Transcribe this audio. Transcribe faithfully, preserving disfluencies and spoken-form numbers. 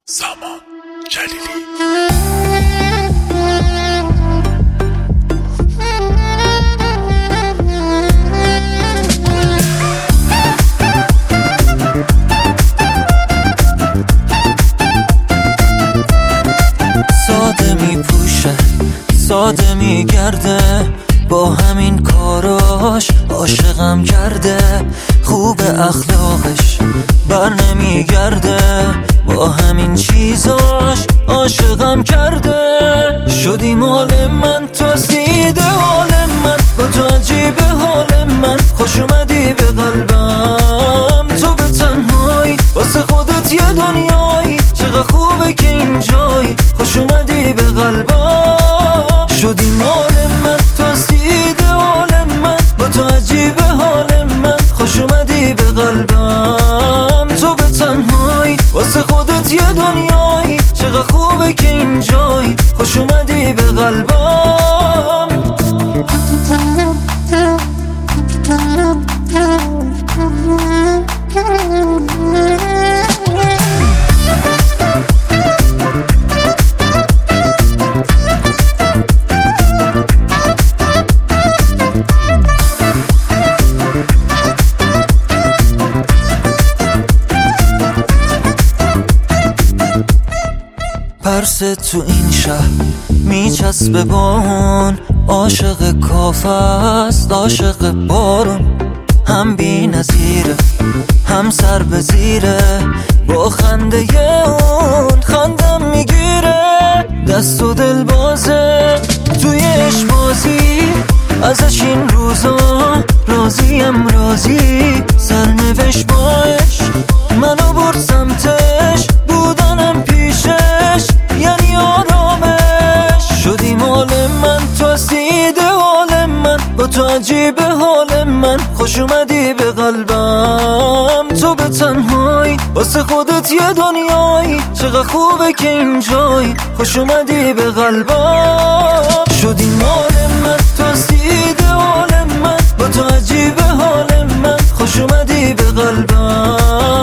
سامان جلیلی. ساده می پوشه ساده می گرده، با همین کاراش عاشقم کرده. خوب اخلاقش بر نمی گرده، با همین چیزاش عاشقم کرده. شدی مال من، تو سیده حال من، با تو عجیب حال من. خوش اومدی به قلبم، تو به تنهایی واسه خودت یه دنیایی. چقدر خوبه که اینجایی، خوش اومدی به قلبم. شدی مال من، تو سیده حال من، با تو عجیب حال من. خوش اومدی به قلبم، تو به تنهایی واسه خودت یه دنیایی. چقدر خوبه که اینجایی، خوش اومدی به قلبم. پرسه تو این شهر میچسبه بارون، عاشق کافه است عاشق بارون. هم بی نظیره هم سر به زیره، با خنده اون خندم میگیره. دست و دل بازه توی عشق بازی، ازش این روزا راضیم راضی. سرنوشت با عشق منو برد سمتش، بودنم پیشش یعنی آرامش. شدی مال من، تو سیده حال من، با تو عجیب حال من. خوش اومدی به قلبم، تو به تنهایی واسه خودت یه دنیایی. چقدر خوبه که اینجایی، خوش اومدی به قلبم. شدی مال من، تو سیده حال من، با تو عجیب حال من. خوش اومدی به قلبم.